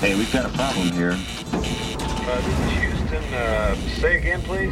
Hey, we've got a problem here. This is Houston. Say again, please.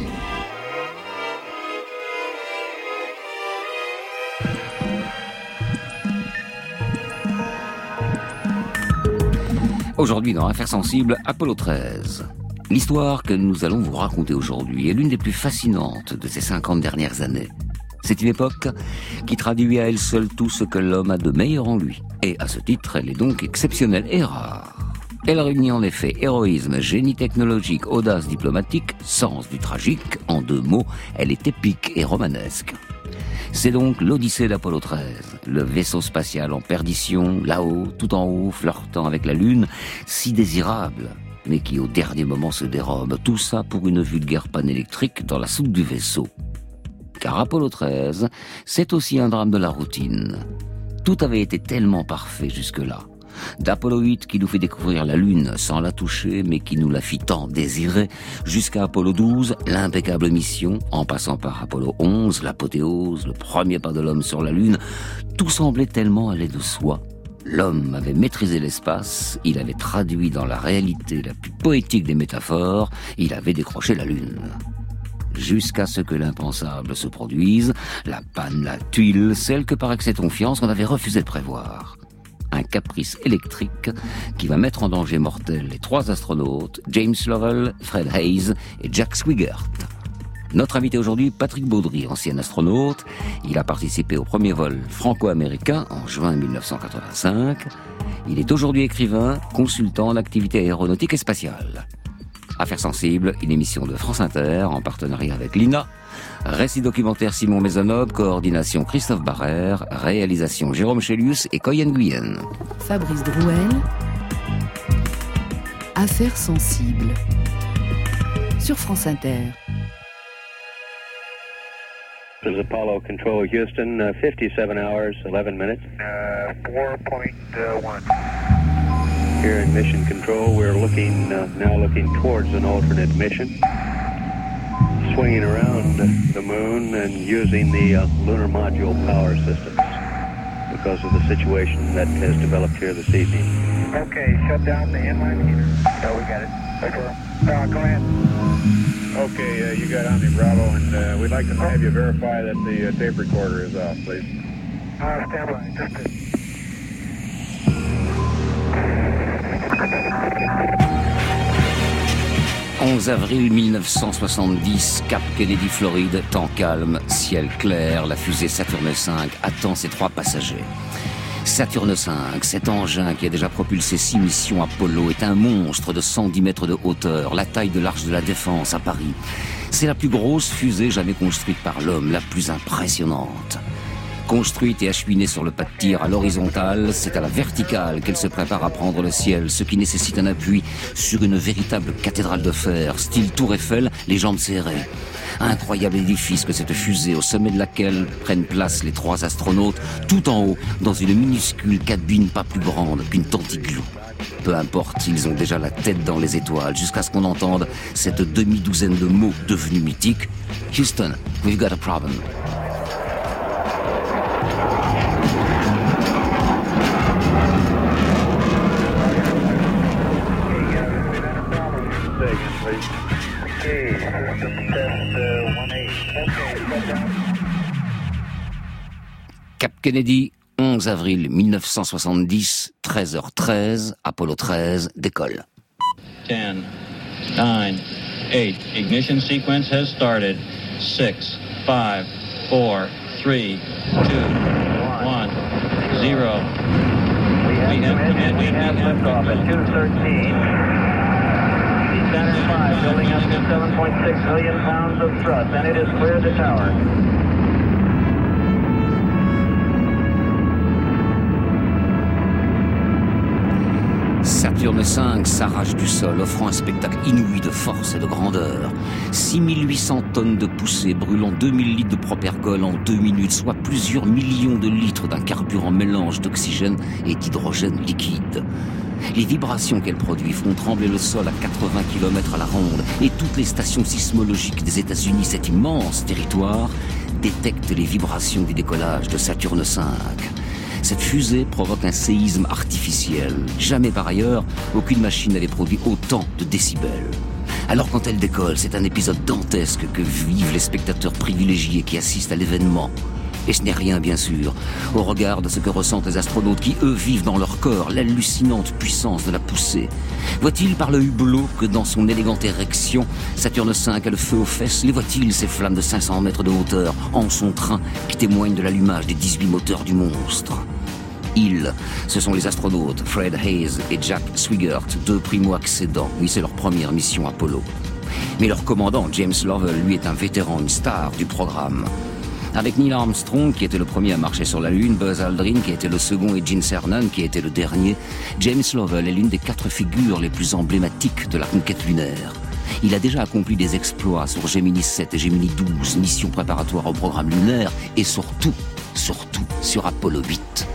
Aujourd'hui, dans Affaires sensibles, Apollo 13. L'histoire que nous allons vous raconter aujourd'hui est l'une des plus fascinantes de ces 50 dernières années. C'est une époque qui traduit à elle seule tout ce que l'homme a de meilleur en lui. Et à ce titre, elle est donc exceptionnelle et rare. Elle réunit en effet héroïsme, génie technologique, audace diplomatique, sens du tragique. En 2 mots, elle est épique et romanesque. C'est donc l'Odyssée d'Apollo 13, le vaisseau spatial en perdition, là-haut, tout en haut, flirtant avec la Lune, si désirable, mais qui au dernier moment se dérobe. Tout ça pour une vulgaire panne électrique dans la soute du vaisseau. Car Apollo 13, c'est aussi un drame de la routine. Tout avait été tellement parfait jusque-là. D'Apollo 8 qui nous fait découvrir la Lune sans la toucher, mais qui nous la fit tant désirer, jusqu'à Apollo 12, l'impeccable mission, en passant par Apollo 11, l'apothéose, le premier pas de l'homme sur la Lune, tout semblait tellement aller de soi. L'homme avait maîtrisé l'espace, il avait traduit dans la réalité la plus poétique des métaphores, il avait décroché la Lune. Jusqu'à ce que l'impensable se produise, la panne, la tuile, celle que par excès de confiance on avait refusé de prévoir. Un caprice électrique qui va mettre en danger mortel les 3 astronautes, James Lovell, Fred Hayes et Jack Swigert. Notre invité aujourd'hui, Patrick Baudry, ancien astronaute. Il a participé au premier vol franco-américain en juin 1985. Il est aujourd'hui écrivain, consultant en activité aéronautique et spatiale. Affaires sensibles, une émission de France Inter en partenariat avec l'INA. Récit documentaire Simon Maisonneuve, coordination Christophe Barrère, réalisation Jérôme Chélius et Coyen Guyenne. Fabrice Drouel. Affaires sensibles. Sur France Inter. This is Apollo Control Houston, 57 hours, 11 minutes. 4.1. Here in Mission Control, we're now looking towards an alternate mission. Swinging around the moon and using the lunar module power systems because of the situation that has developed here this evening. Okay, shut down the inline heater. Oh, we got it. Okay. Go ahead. Okay, you got Omni Bravo, and we'd like to have you verify that the tape recorder is off, please. Stand by. Just a... 11 avril 1970, Cap Kennedy, Floride, temps calme, ciel clair, la fusée Saturne V attend ses 3 passagers. Saturne V, cet engin qui a déjà propulsé 6 missions Apollo, est un monstre de 110 mètres de hauteur, la taille de l'Arche de la Défense à Paris. C'est la plus grosse fusée jamais construite par l'homme, la plus impressionnante. Construite et acheminée sur le pas de tir à l'horizontale, c'est à la verticale qu'elle se prépare à prendre le ciel, ce qui nécessite un appui sur une véritable cathédrale de fer, style Tour Eiffel, les jambes serrées. Incroyable édifice que cette fusée, au sommet de laquelle prennent place les 3 astronautes, tout en haut, dans une minuscule cabine pas plus grande qu'une tentiglou. Peu importe, ils ont déjà la tête dans les étoiles, jusqu'à ce qu'on entende cette demi-douzaine de mots devenus mythiques. Houston, we've got a problem. Cap Kennedy, 11 avril 1970, 13h13, Apollo 13 décolle. 10, 9, 8, ignition sequence has started. 6, 5, 4, 3, 2, 1, 0. We have liftoff at 2:13. Descent 5, building up to 7.6 million pounds of thrust, and it has cleared the tower. Saturne V s'arrache du sol, offrant un spectacle inouï de force et de grandeur. 6800 tonnes de poussée, brûlant 2000 litres de propergol en 2 minutes, soit plusieurs millions de litres d'un carburant mélange d'oxygène et d'hydrogène liquide. Les vibrations qu'elle produit font trembler le sol à 80 km à la ronde, et toutes les stations sismologiques des États-Unis, cet immense territoire, détectent les vibrations du décollage de Saturne V. Cette fusée provoque un séisme artificiel. Jamais par ailleurs, aucune machine n'avait produit autant de décibels. Alors quand elle décolle, c'est un épisode dantesque que vivent les spectateurs privilégiés qui assistent à l'événement. Et ce n'est rien, bien sûr, au regard de ce que ressentent les astronautes qui, eux, vivent dans leur corps l'hallucinante puissance de la poussée. Voit-il par le hublot que dans son élégante érection, Saturne V a le feu aux fesses? Les voit-il, ces flammes de 500 mètres de hauteur, en son train, qui témoignent de l'allumage des 18 moteurs du monstre? Ils, ce sont les astronautes Fred Hayes et Jack Swigert, deux primo-accédants. Oui, c'est leur première mission Apollo. Mais leur commandant, James Lovell, lui est un vétéran, une star du programme. Avec Neil Armstrong, qui était le premier à marcher sur la Lune, Buzz Aldrin, qui était le second, et Gene Cernan, qui était le dernier, James Lovell est l'une des 4 figures les plus emblématiques de la conquête lunaire. Il a déjà accompli des exploits sur Gemini 7 et Gemini 12, missions préparatoires au programme lunaire, et surtout sur Apollo 8.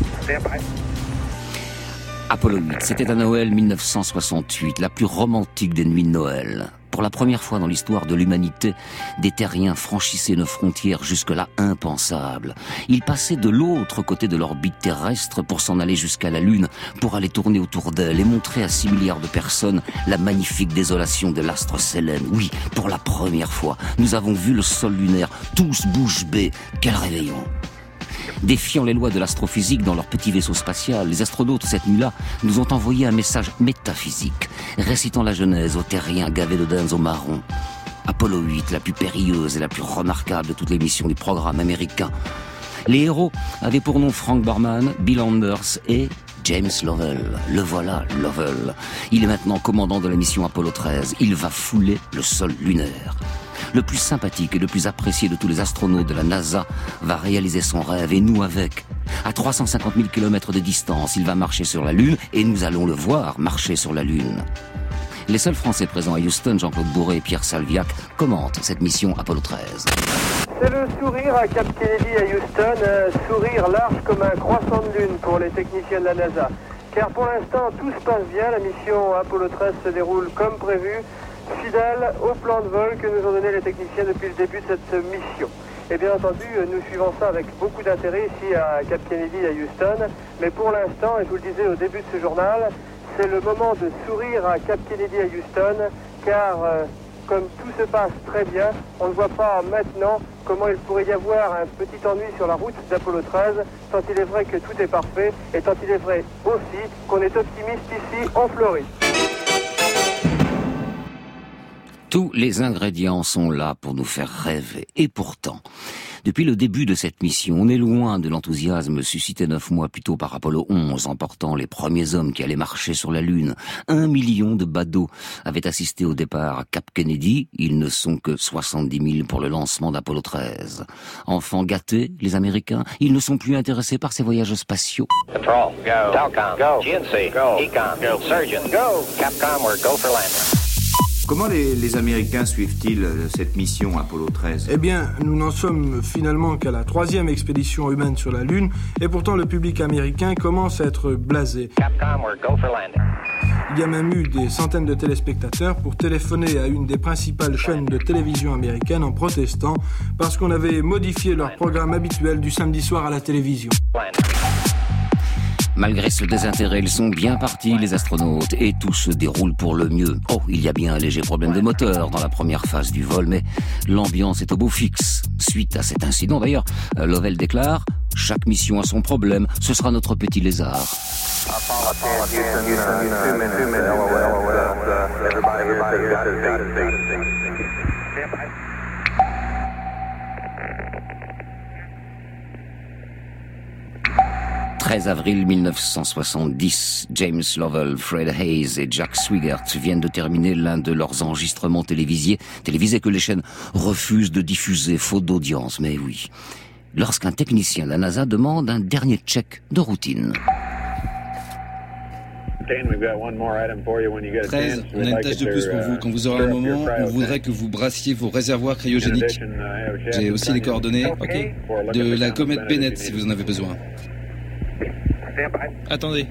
Apollo 8, c'était à Noël 1968, la plus romantique des nuits de Noël. Pour la première fois dans l'histoire de l'humanité, des terriens franchissaient une frontière jusque-là impensable. Ils passaient de l'autre côté de l'orbite terrestre pour s'en aller jusqu'à la Lune, pour aller tourner autour d'elle et montrer à 6 milliards de personnes la magnifique désolation de l'astre Sélène. Oui, pour la première fois, nous avons vu le sol lunaire, tous bouche bée. Quel réveillon! Défiant les lois de l'astrophysique dans leur petit vaisseau spatial, les astronautes, cette nuit-là, nous ont envoyé un message métaphysique, récitant la Genèse aux terriens gavés de dents au marron. Apollo 8, la plus périlleuse et la plus remarquable de toutes les missions du programme américain. Les héros avaient pour nom Frank Borman, Bill Anders et James Lovell. Le voilà, Lovell. Il est maintenant commandant de la mission Apollo 13. Il va fouler le sol lunaire. Le plus sympathique et le plus apprécié de tous les astronautes de la NASA va réaliser son rêve, et nous avec. À 350 000 km de distance, il va marcher sur la Lune, et nous allons le voir marcher sur la Lune. Les seuls Français présents à Houston, Jean-Claude Bourret et Pierre Salviac, commentent cette mission Apollo 13. C'est le sourire à Cap Kennedy à Houston, un sourire large comme un croissant de lune pour les techniciens de la NASA. Car pour l'instant, tout se passe bien, la mission Apollo 13 se déroule comme prévu, fidèle au plan de vol que nous ont donné les techniciens depuis le début de cette mission. Et bien entendu, nous suivons ça avec beaucoup d'intérêt ici à Cap Kennedy à Houston. Mais pour l'instant, et je vous le disais au début de ce journal, c'est le moment de sourire à Cap Kennedy à Houston, car comme tout se passe très bien, on ne voit pas maintenant comment il pourrait y avoir un petit ennui sur la route d'Apollo 13, tant il est vrai que tout est parfait, et tant il est vrai aussi qu'on est optimiste ici en Floride. Tous les ingrédients sont là pour nous faire rêver. Et pourtant, depuis le début de cette mission, on est loin de l'enthousiasme suscité 9 mois plus tôt par Apollo 11, emportant les premiers hommes qui allaient marcher sur la Lune. 1 million de badauds avaient assisté au départ à Cap Kennedy. Ils ne sont que 70 000 pour le lancement d'Apollo 13. Enfants gâtés, les Américains, ils ne sont plus intéressés par ces voyages spatiaux. Control, go. Telcom, go. GNC, go. Ecom, go. Surgeon, go. Capcom, we're go for landing. Comment les Américains suivent-ils cette mission Apollo 13 ? Eh bien, nous n'en sommes finalement qu'à la 3e expédition humaine sur la Lune, et pourtant le public américain commence à être blasé. Capcom, we're go for landing. Il y a même eu des centaines de téléspectateurs pour téléphoner à une des principales chaînes de télévision américaines en protestant parce qu'on avait modifié leur programme habituel du samedi soir à la télévision. Malgré ce désintérêt, ils sont bien partis, les astronautes, et tout se déroule pour le mieux. Oh, il y a bien un léger problème de moteur dans la première phase du vol, mais l'ambiance est au beau fixe. Suite à cet incident, d'ailleurs, Lovell déclare « Chaque mission a son problème, ce sera notre petit lézard ». 13 avril 1970, James Lovell, Fred Hayes et Jack Swigert viennent de terminer l'un de leurs enregistrements télévisés que les chaînes refusent de diffuser, faute d'audience, mais oui. Lorsqu'un technicien de la NASA demande un dernier check de routine. 13, on a une tâche de plus pour vous. Quand vous aurez un moment, on voudrait que vous brassiez vos réservoirs cryogéniques. J'ai aussi les coordonnées, de la comète Bennett si vous en avez besoin. Attendez.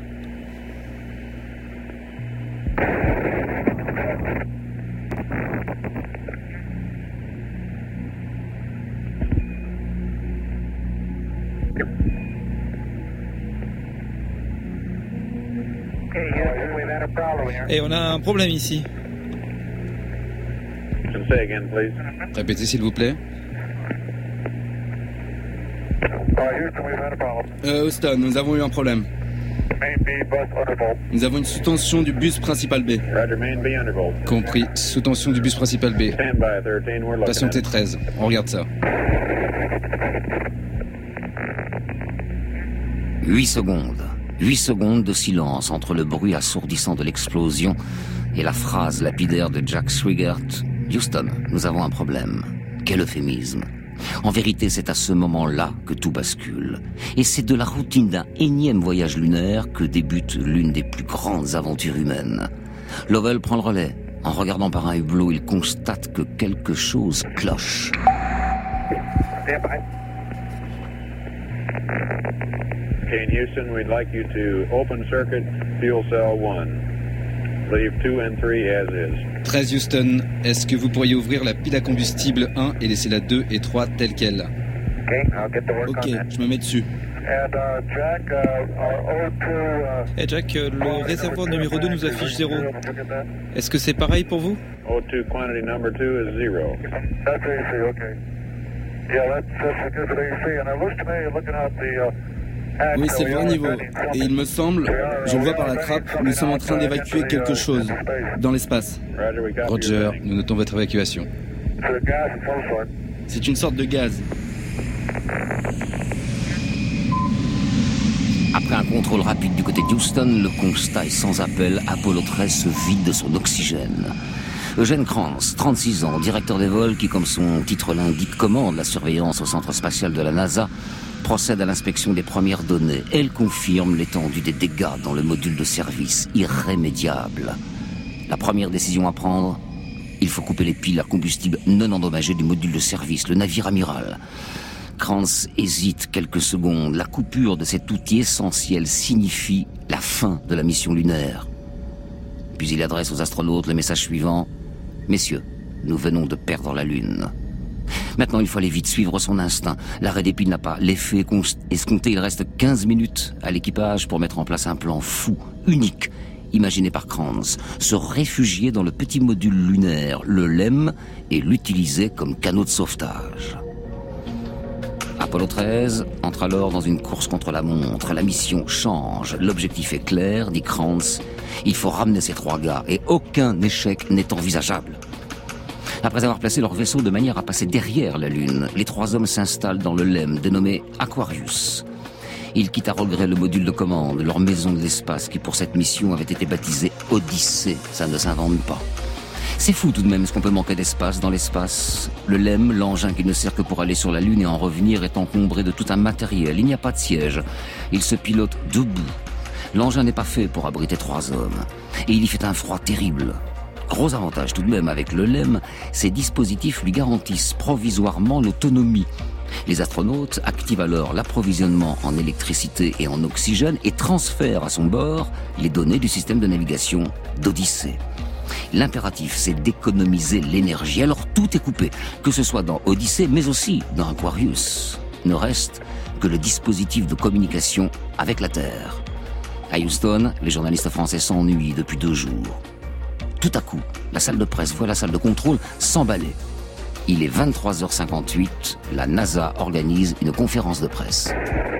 Et on a un problème ici. Say again, please. Répétez s'il vous plaît. Houston, nous avons eu un problème. Nous avons une sous-tension du bus principal B. Roger, main B undervolt. Compris, sous-tension du bus principal B. Stand by 13, we're looking Patientez at it. 13, on regarde ça. 8 secondes. 8 secondes de silence entre le bruit assourdissant de l'explosion et la phrase lapidaire de Jack Swigert. Houston, nous avons un problème. Quel euphémisme. En vérité, c'est à ce moment-là que tout bascule. Et c'est de la routine d'un énième voyage lunaire que débute l'une des plus grandes aventures humaines. Lovell prend le relais. En regardant par un hublot, il constate que quelque chose cloche. Okay, in Houston, we'd like you to open circuit fuel cell 1. Leave 2 and 3 as is. 13 Houston, est-ce que vous pourriez ouvrir la pile à combustible 1 et laisser la 2 et 3 telle qu'elle? Ok, je me mets dessus. Et Jack, le réservoir numéro 2 nous affiche 0. Est-ce que c'est pareil pour vous? O2 quantity number 2 is 0. That's AC, okay. Yeah, that's good AC. And it looks to me, looking at the Oui, c'est le vrai niveau. Et il me semble, je le vois par la trappe, nous sommes en train d'évacuer quelque chose dans l'espace. Roger, nous notons votre évacuation. C'est une sorte de gaz. Après un contrôle rapide du côté d'Houston, le constat est sans appel. Apollo 13 se vide de son oxygène. Eugene Kranz, 36 ans, directeur des vols qui, comme son titre l'indique, commande la surveillance au centre spatial de la NASA, procède à l'inspection des premières données. Elle confirme l'étendue des dégâts dans le module de service, irrémédiable. La première décision à prendre, il faut couper les piles à combustible non endommagées du module de service, le navire amiral. Kranz hésite quelques secondes. La coupure de cet outil essentiel signifie la fin de la mission lunaire. Puis il adresse aux astronautes le message suivant. « Messieurs, nous venons de perdre la Lune. » Maintenant, il faut aller vite, suivre son instinct. L'arrêt des piles n'a pas l'effet escompté. Il reste 15 minutes à l'équipage pour mettre en place un plan fou, unique, imaginé par Kranz. Se réfugier dans le petit module lunaire, le LEM, et l'utiliser comme canot de sauvetage. Apollo 13 entre alors dans une course contre la montre. La mission change. L'objectif est clair, dit Kranz. Il faut ramener ces 3 gars et aucun échec n'est envisageable. Après avoir placé leur vaisseau de manière à passer derrière la Lune, les 3 hommes s'installent dans le LEM dénommé Aquarius. Ils quittent à regret le module de commande, leur maison de l'espace qui pour cette mission avait été baptisée Odyssée. Ça ne s'invente pas. C'est fou tout de même ce qu'on peut manquer d'espace dans l'espace. Le LEM, l'engin qui ne sert que pour aller sur la Lune et en revenir, est encombré de tout un matériel. Il n'y a pas de siège. Il se pilote debout. L'engin n'est pas fait pour abriter 3 hommes. Et il y fait un froid terrible. Gros avantage tout de même avec le LEM, ces dispositifs lui garantissent provisoirement l'autonomie. Les astronautes activent alors l'approvisionnement en électricité et en oxygène et transfèrent à son bord les données du système de navigation d'Odyssée. L'impératif, c'est d'économiser l'énergie. Alors tout est coupé, que ce soit dans Odyssée, mais aussi dans Aquarius. Ne reste que le dispositif de communication avec la Terre. À Houston, les journalistes français s'ennuient depuis 2 jours. Tout à coup, la salle de presse voit la salle de contrôle s'emballer. Il est 23h58, la NASA organise une conférence de presse.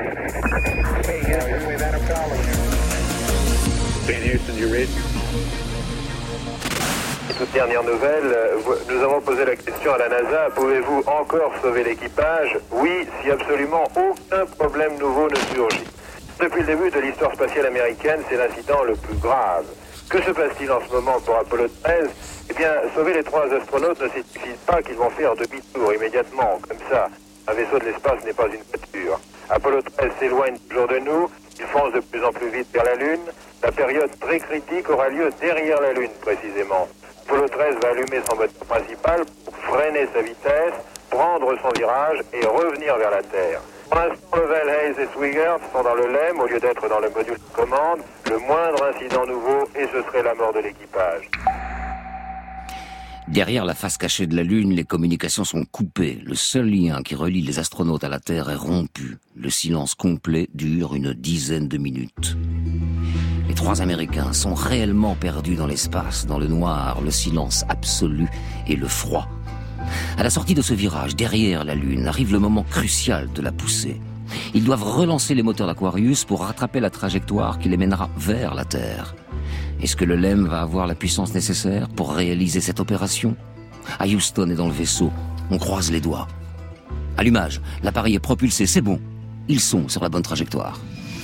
Toute dernière nouvelle, nous avons posé la question à la NASA, pouvez-vous encore sauver l'équipage? Oui, si absolument aucun problème nouveau ne surgit. Depuis le début de l'histoire spatiale américaine, c'est l'incident le plus grave. Que se passe-t-il en ce moment pour Apollo 13? Eh bien, sauver les 3 astronautes ne signifie pas qu'ils vont faire demi-tour immédiatement, comme ça. Un vaisseau de l'espace n'est pas une voiture. Apollo 13 s'éloigne toujours de nous, il fonce de plus en plus vite vers la Lune. La période très critique aura lieu derrière la Lune, précisément. Apollo 13 va allumer son moteur principal pour freiner sa vitesse, prendre son virage et revenir vers la Terre. Pour l'instant, Lovell, Hayes et Swigert sont dans le LEM au lieu d'être dans le module de commande. Le moindre incident nouveau et ce serait la mort de l'équipage. Derrière la face cachée de la Lune, les communications sont coupées. Le seul lien qui relie les astronautes à la Terre est rompu. Le silence complet dure une dizaine de minutes. Les 3 Américains sont réellement perdus dans l'espace, dans le noir, le silence absolu et le froid. À la sortie de ce virage, derrière la Lune, arrive le moment crucial de la poussée. Ils doivent relancer les moteurs d'Aquarius pour rattraper la trajectoire qui les mènera vers la Terre. Est-ce que le LEM va avoir la puissance nécessaire pour réaliser cette opération ? À Houston et dans le vaisseau, on croise les doigts. Allumage, l'appareil est propulsé, c'est bon. Ils sont sur la bonne trajectoire.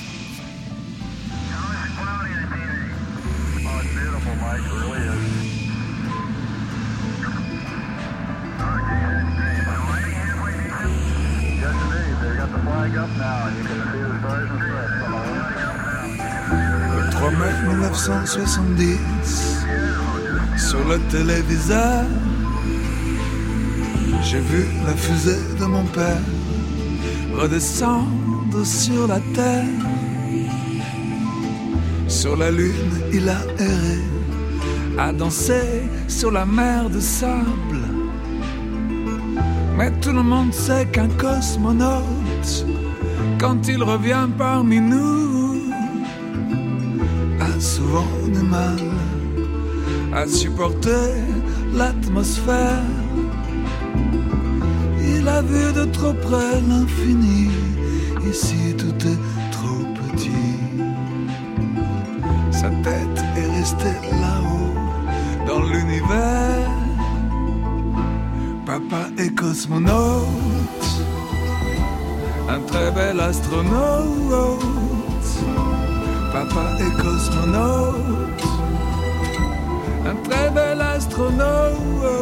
Le 3 mai 1970, sur le téléviseur, j'ai vu la fusée de mon père redescendre sur la terre. Sur la lune, il a erré, a dansé sur la mer de sable. Mais tout le monde sait qu'un cosmonaute, quand il revient parmi nous, a souvent du mal à supporter l'atmosphère. Il a vu de trop près l'infini, ici tout est trop petit. Sa tête est restée là-haut, dans l'univers. Papa est cosmonaute, un très bel astronaute. Papa est cosmonaute, un très bel astronaute.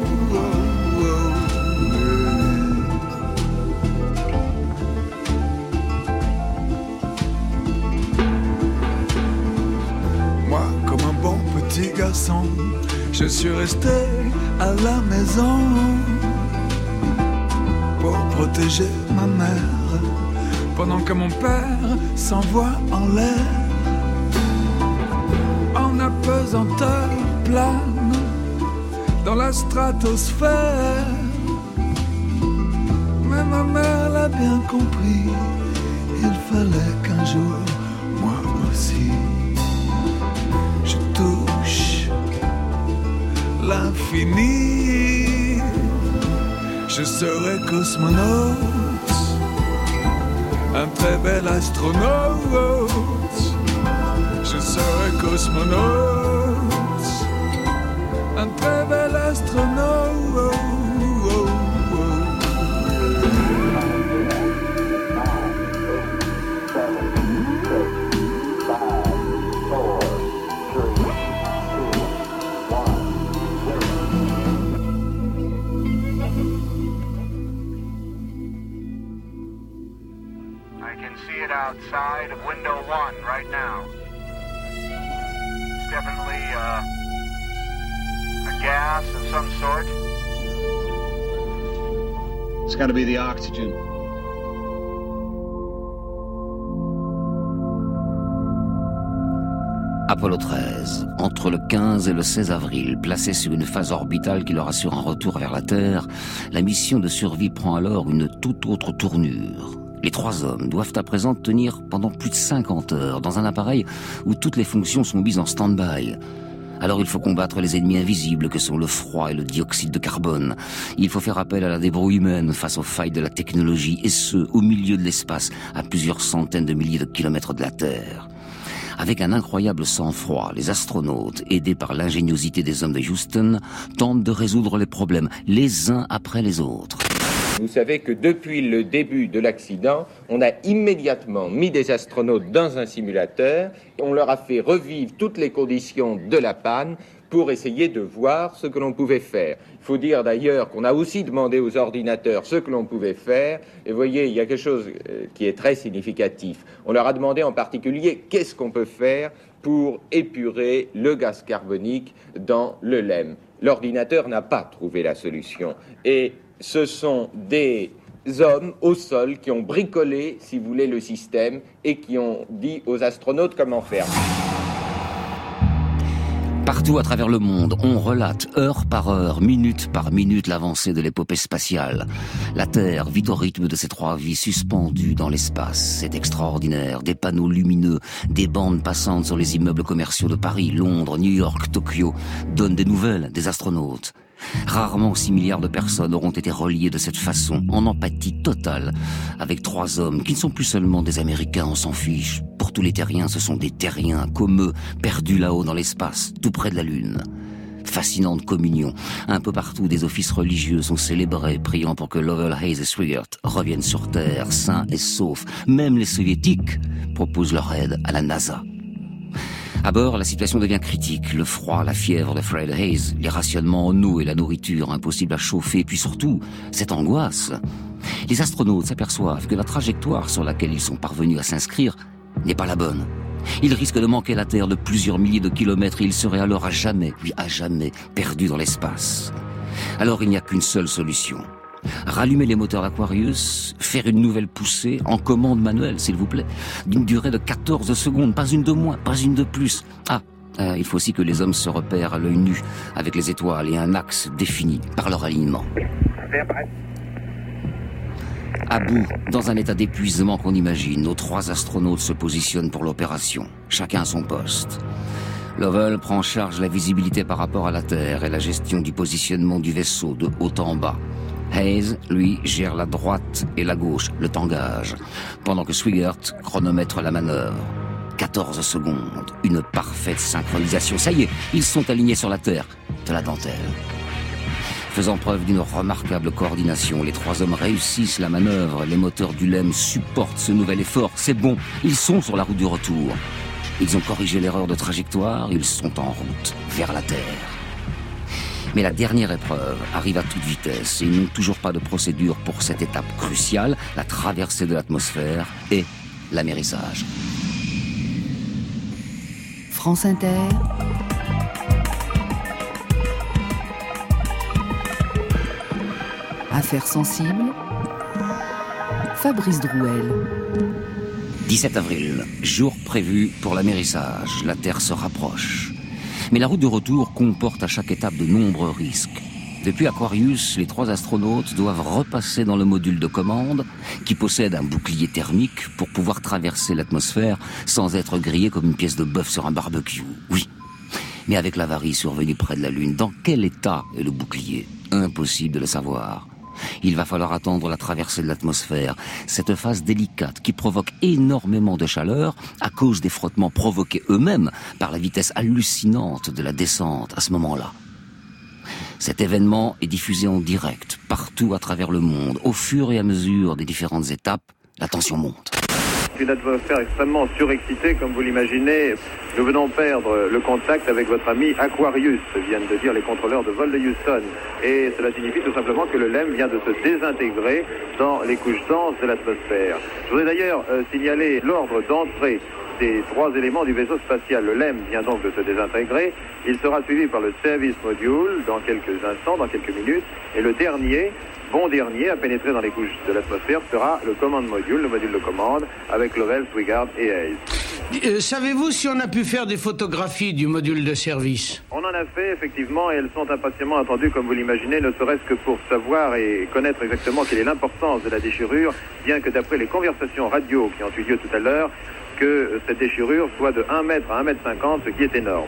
Moi, comme un bon petit garçon, je suis resté à la maison pour protéger ma mère pendant que mon père s'envoie en l'air en apesanteur plane dans la stratosphère. Mais ma mère l'a bien compris, il fallait qu'un jour moi aussi je touche l'infini. Je serai cosmonaute, un très bel astronaute. Je serai cosmonaute, un très bel astronaute. Outside of window 1 right now. It's definitely a gas of some sort. It's got to be the oxygen. Apollo 13, entre le 15 et le 16 avril, placé sur une phase orbitale qui leur assure un retour vers la Terre, la mission de survie prend alors une toute autre tournure. Les 3 hommes doivent à présent tenir pendant plus de 50 heures dans un appareil où toutes les fonctions sont mises en stand-by. Alors il faut combattre les ennemis invisibles que sont le froid et le dioxyde de carbone. Il faut faire appel à la débrouille humaine face aux failles de la technologie, et ce, au milieu de l'espace, à plusieurs centaines de milliers de kilomètres de la Terre. Avec un incroyable sang-froid, les astronautes, aidés par l'ingéniosité des hommes de Houston, tentent de résoudre les problèmes, les uns après les autres. Vous savez que depuis le début de l'accident, on a immédiatement mis des astronautes dans un simulateur. On leur a fait revivre toutes les conditions de la panne pour essayer de voir ce que l'on pouvait faire. Il faut dire d'ailleurs qu'on a aussi demandé aux ordinateurs ce que l'on pouvait faire. Et vous voyez, il y a quelque chose qui est très significatif. On leur a demandé en particulier qu'est-ce qu'on peut faire pour épurer le gaz carbonique dans le LEM. L'ordinateur n'a pas trouvé la solution. Et ce sont des hommes au sol qui ont bricolé, si vous voulez, le système et qui ont dit aux astronautes comment faire. Partout à travers le monde, on relate heure par heure, minute par minute l'avancée de l'épopée spatiale. La Terre vit au rythme de ses 3 vies suspendues dans l'espace. C'est extraordinaire. Des panneaux lumineux, des bandes passantes sur les immeubles commerciaux de Paris, Londres, New York, Tokyo donnent des nouvelles des astronautes. Rarement 6 milliards de personnes auront été reliées de cette façon, en empathie totale, avec 3 hommes qui ne sont plus seulement des Américains, on s'en fiche. Pour tous les terriens, ce sont des terriens, comme eux, perdus là-haut dans l'espace, tout près de la Lune. Fascinante communion. Un peu partout, des offices religieux sont célébrés, priant pour que Lovell, Hayes et Swigert reviennent sur Terre, sains et saufs. Même les Soviétiques proposent leur aide à la NASA. À bord, la situation devient critique. Le froid, la fièvre de Fred Hayes, les rationnements en eau et la nourriture impossible à chauffer, et puis surtout, cette angoisse. Les astronautes s'aperçoivent que la trajectoire sur laquelle ils sont parvenus à s'inscrire n'est pas la bonne. Ils risquent de manquer la Terre de plusieurs milliers de kilomètres et ils seraient alors à jamais perdus dans l'espace. Alors il n'y a qu'une seule solution. Rallumer les moteurs d'Aquarius, faire une nouvelle poussée en commande manuelle, s'il vous plaît, d'une durée de 14 secondes, pas une de moins, pas une de plus. Il faut aussi que les hommes se repèrent à l'œil nu, avec les étoiles et un axe défini par leur alignement. À bout, dans un état d'épuisement qu'on imagine, nos 3 astronautes se positionnent pour l'opération, chacun à son poste. Lovell prend en charge la visibilité par rapport à la Terre et la gestion du positionnement du vaisseau de haut en bas. Hayes, lui, gère la droite et la gauche, le tangage, pendant que Swigert chronomètre la manœuvre. 14 secondes, une parfaite synchronisation. Ça y est, ils sont alignés sur la Terre, de la dentelle. Faisant preuve d'une remarquable coordination, les 3 hommes réussissent la manœuvre. Les moteurs du LEM supportent ce nouvel effort. C'est bon, ils sont sur la route du retour. Ils ont corrigé l'erreur de trajectoire, ils sont en route vers la Terre. Mais la dernière épreuve arrive à toute vitesse et ils n'ont toujours pas de procédure pour cette étape cruciale, la traversée de l'atmosphère et l'amérissage. France Inter. Affaires sensibles. Fabrice Drouel. 17 avril, jour prévu pour l'amérissage. La Terre se rapproche. Mais la route de retour comporte à chaque étape de nombreux risques. Depuis Aquarius, les 3 astronautes doivent repasser dans le module de commande qui possède un bouclier thermique pour pouvoir traverser l'atmosphère sans être grillé comme une pièce de bœuf sur un barbecue. Oui. Mais avec l'avarie survenue près de la Lune, dans quel état est le bouclier? Impossible de le savoir. Il va falloir attendre la traversée de l'atmosphère, cette phase délicate qui provoque énormément de chaleur à cause des frottements provoqués eux-mêmes par la vitesse hallucinante de la descente à ce moment-là. Cet événement est diffusé en direct partout à travers le monde. Au fur et à mesure des différentes étapes, la tension monte. Une atmosphère extrêmement surexcitée, comme vous l'imaginez. Nous venons perdre le contact avec votre ami Aquarius, viennent de dire les contrôleurs de vol de Houston. Et cela signifie tout simplement que le LEM vient de se désintégrer dans les couches denses de l'atmosphère. Je voudrais d'ailleurs signaler l'ordre d'entrée des 3 éléments du vaisseau spatial. Le LEM vient donc de se désintégrer. Il sera suivi par le Service Module dans quelques instants, dans quelques minutes. Et le dernier à pénétrer dans les couches de l'atmosphère sera le Command Module, le module de commande, avec Lovell, Swigert et Hayes. Savez-vous si on a pu faire des photographies du module de service? On en a fait, effectivement, et elles sont impatiemment attendues, comme vous l'imaginez, ne serait-ce que pour savoir et connaître exactement quelle est l'importance de la déchirure, bien que d'après les conversations radio qui ont eu lieu tout à l'heure, que cette déchirure soit de 1 mètre à 1,50 mètre, ce qui est énorme.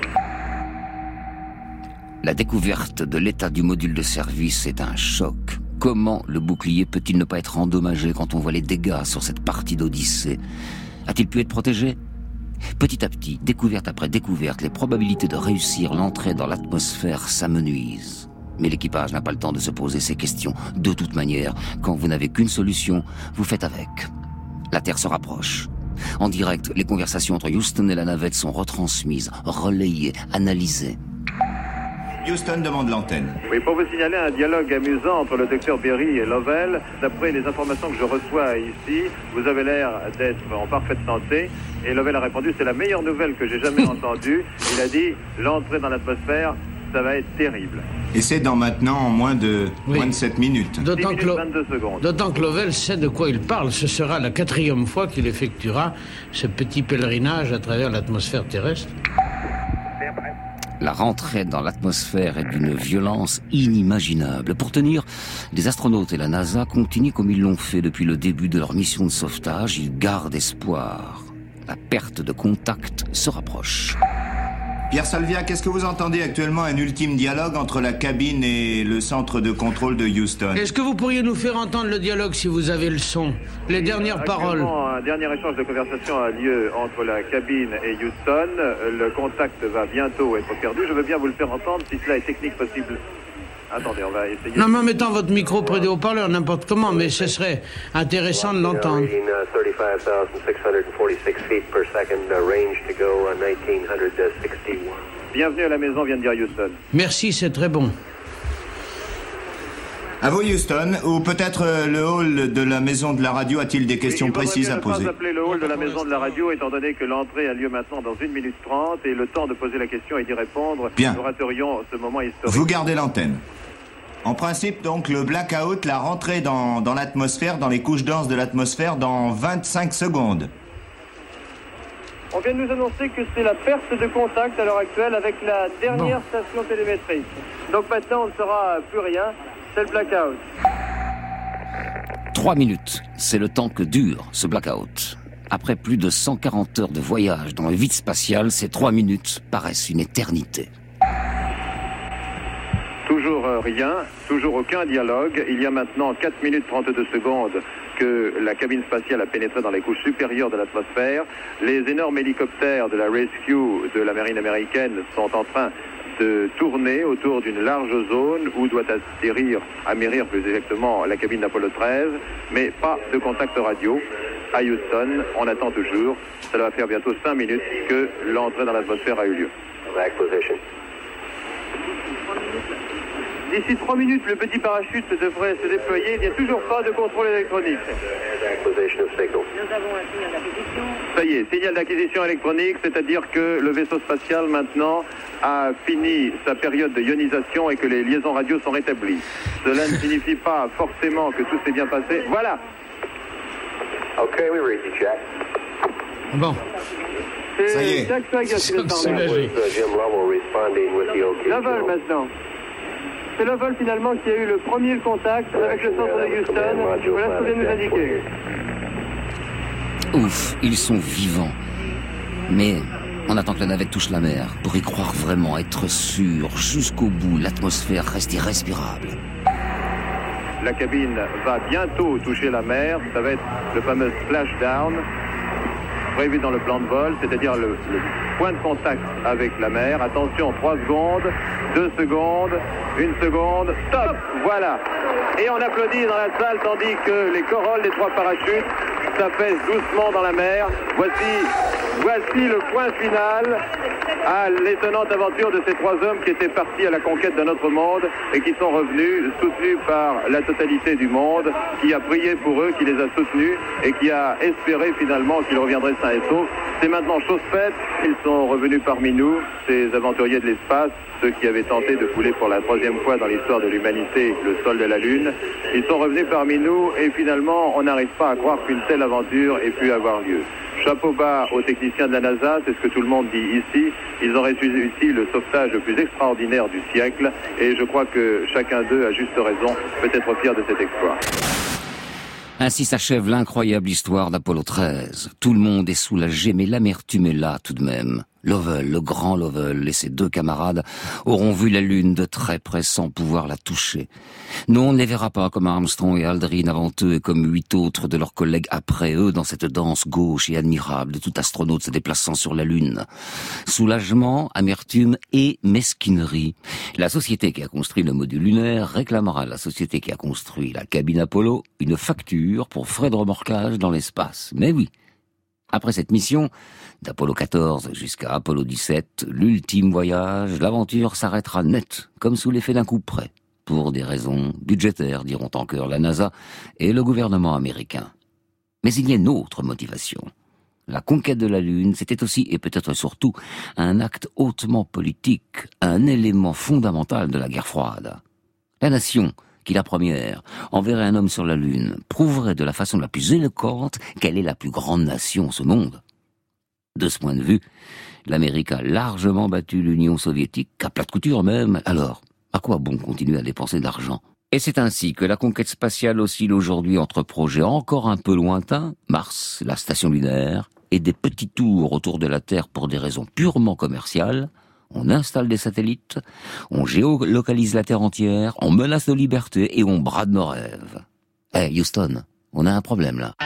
La découverte de l'état du module de service est un choc. Comment le bouclier peut-il ne pas être endommagé quand on voit les dégâts sur cette partie d'Odyssée? A-t-il pu être protégé? Petit à petit, découverte après découverte, les probabilités de réussir l'entrée dans l'atmosphère s'amenuisent. Mais l'équipage n'a pas le temps de se poser ces questions. De toute manière, quand vous n'avez qu'une solution, vous faites avec. La Terre se rapproche. En direct, les conversations entre Houston et la navette sont retransmises, relayées, analysées. Houston demande l'antenne. Oui, pour vous signaler un dialogue amusant entre le docteur Berry et Lovell. D'après les informations que je reçois ici, vous avez l'air d'être en parfaite santé. Et Lovell a répondu, c'est la meilleure nouvelle que j'ai jamais entendue. Il a dit, l'entrée dans l'atmosphère, ça va être terrible. Et c'est dans maintenant moins de 7 minutes. D'autant 22 secondes. D'autant que Lovell sait de quoi il parle. Ce sera la 4e fois qu'il effectuera ce petit pèlerinage à travers l'atmosphère terrestre. La rentrée dans l'atmosphère est d'une violence inimaginable. Pour tenir, les astronautes et la NASA continuent comme ils l'ont fait depuis le début de leur mission de sauvetage. Ils gardent espoir. La perte de contact se rapproche. Pierre Salvia, qu'est-ce que vous entendez actuellement un ultime dialogue entre la cabine et le centre de contrôle de Houston? Est-ce que vous pourriez nous faire entendre le dialogue si vous avez le son? Les dernières paroles. Un dernier échange de conversation a lieu entre la cabine et Houston. Le contact va bientôt être perdu. Je veux bien vous le faire entendre si cela est technique possible. Attendez, on va essayer. Non, mais en mettant votre micro près des haut-parleurs, n'importe comment, mais ce serait intéressant de l'entendre. 35,646 feet per second, range to go 1961. Bienvenue à la maison, vient de dire Houston. Merci, c'est très bon. À vous, Houston, ou peut-être le hall de la maison de la radio a-t-il des questions précises à poser? Il ne faudrait bien ne pas appeler le hall de la maison de la radio, étant donné que l'entrée a lieu maintenant dans 1 minute 30, et le temps de poser la question et d'y répondre, bien. Nous raterions ce moment historique. Vous gardez l'antenne. En principe, donc, le blackout, la rentrée dans l'atmosphère, dans les couches denses de l'atmosphère, dans 25 secondes. On vient de nous annoncer que c'est la perte de contact à l'heure actuelle avec la dernière station télémétrique. Donc maintenant, on ne saura plus rien. C'est le blackout. 3 minutes, c'est le temps que dure ce blackout. Après plus de 140 heures de voyage dans le vide spatial, ces 3 minutes paraissent une éternité. Toujours rien, toujours aucun dialogue. Il y a maintenant 4 minutes 32 secondes que la cabine spatiale a pénétré dans les couches supérieures de l'atmosphère. Les énormes hélicoptères de la Rescue de la marine américaine sont en train de tourner autour d'une large zone où doit amérir plus exactement la cabine d'Apollo 13, mais pas de contact radio. À Houston, on attend toujours. Ça va faire bientôt 5 minutes que l'entrée dans l'atmosphère a eu lieu. D'ici 3 minutes, le petit parachute devrait se déployer. Il n'y a toujours pas de contrôle électronique. Nous avons un signal d'acquisition. Ça y est, signal d'acquisition électronique, c'est-à-dire que le vaisseau spatial maintenant a fini sa période de ionisation et que les liaisons radio sont rétablies. Cela ne signifie pas forcément que tout s'est bien passé. Voilà. OK, we read you, Jack. Bon. Ça y est. Jack Swagger qui vient de parler. Jim Lovell responding with the OK. Lovell maintenant. C'est Lovell finalement qui a eu le premier contact avec le centre de Houston. Voilà ce que vient nous indiquer. Ouf, ils sont vivants. Mais on attend que la navette touche la mer pour y croire vraiment, être sûr. Jusqu'au bout, l'atmosphère reste irrespirable. La cabine va bientôt toucher la mer. Ça va être le fameux splashdown prévu dans le plan de vol, c'est-à-dire le point de contact avec la mer. Attention, 3 secondes, 2 secondes, 1 seconde, stop, voilà. Et on applaudit dans la salle tandis que les corolles des 3 parachutes s'affaissent doucement dans la mer. Voici le point final à l'étonnante aventure de ces 3 hommes qui étaient partis à la conquête d'un autre monde et qui sont revenus, soutenus par la totalité du monde, qui a prié pour eux, qui les a soutenus et qui a espéré finalement qu'ils reviendraient sains et saufs. C'est maintenant chose faite, ils sont revenus parmi nous, ces aventuriers de l'espace, ceux qui avaient tenté de fouler pour la 3e fois dans l'histoire de l'humanité le sol de la Lune. Ils sont revenus parmi nous et finalement on n'arrive pas à croire qu'une telle aventure ait pu avoir lieu. Chapeau bas aux techniciens de la NASA, c'est ce que tout le monde dit ici. Ils ont réussi le sauvetage le plus extraordinaire du siècle et je crois que chacun d'eux, à juste raison, peut être fier de cet exploit. Ainsi s'achève l'incroyable histoire d'Apollo 13. Tout le monde est soulagé, mais l'amertume est là tout de même. Lovell, le grand Lovell et ses 2 camarades auront vu la Lune de très près sans pouvoir la toucher. Non, on ne les verra pas comme Armstrong et Aldrin avant eux et comme 8 autres de leurs collègues après eux dans cette danse gauche et admirable de tout astronaute se déplaçant sur la Lune. Soulagement, amertume et mesquinerie. La société qui a construit le module lunaire réclamera à la société qui a construit la cabine Apollo une facture pour frais de remorquage dans l'espace. Mais oui. Après cette mission, d'Apollo 14 jusqu'à Apollo 17, l'ultime voyage, l'aventure s'arrêtera net, comme sous l'effet d'un coup près, pour des raisons budgétaires, diront en chœur la NASA et le gouvernement américain. Mais il y a une autre motivation. La conquête de la Lune, c'était aussi, et peut-être surtout, un acte hautement politique, un élément fondamental de la guerre froide. La nation, qui la première enverrait un homme sur la Lune, prouverait de la façon la plus éloquente qu'elle est la plus grande nation au monde. De ce point de vue, L'Amérique a largement battu l'Union soviétique, à plat de couture même. Alors, à quoi bon continuer à dépenser de l'argent ? Et c'est ainsi que la conquête spatiale oscille aujourd'hui entre projets encore un peu lointains, Mars, la station lunaire, et des petits tours autour de la Terre pour des raisons purement commerciales. On installe des satellites, on géolocalise la Terre entière, on menace nos libertés et on brade nos rêves. Hey, Houston, on a un problème là.